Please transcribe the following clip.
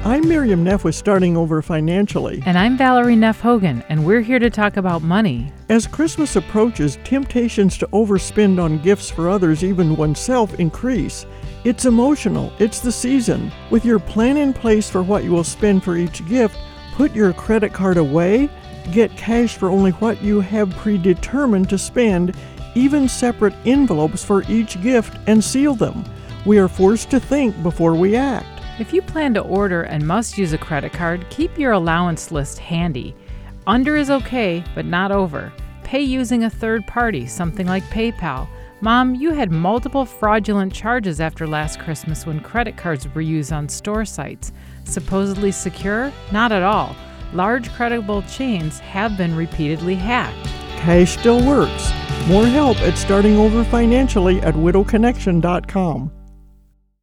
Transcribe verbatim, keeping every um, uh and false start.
I'm Miriam Neff with Starting Over Financially. And I'm Valerie Neff Hogan, and we're here to talk about money. As Christmas approaches, temptations to overspend on gifts for others, even oneself, increase. It's emotional. It's the season. With your plan in place for what you will spend for each gift, put your credit card away, get cash for only what you have predetermined to spend, even separate envelopes for each gift, and seal them. We are forced to think before we act. If you plan to order and must use a credit card, keep your allowance list handy. Under is okay, but not over. Pay using a third party, something like PayPal. Mom, you had multiple fraudulent charges after last Christmas when credit cards were used on store sites. Supposedly secure? Not at all. Large credible chains have been repeatedly hacked. Cash still works. More help at Starting Over Financially at widow connection dot com.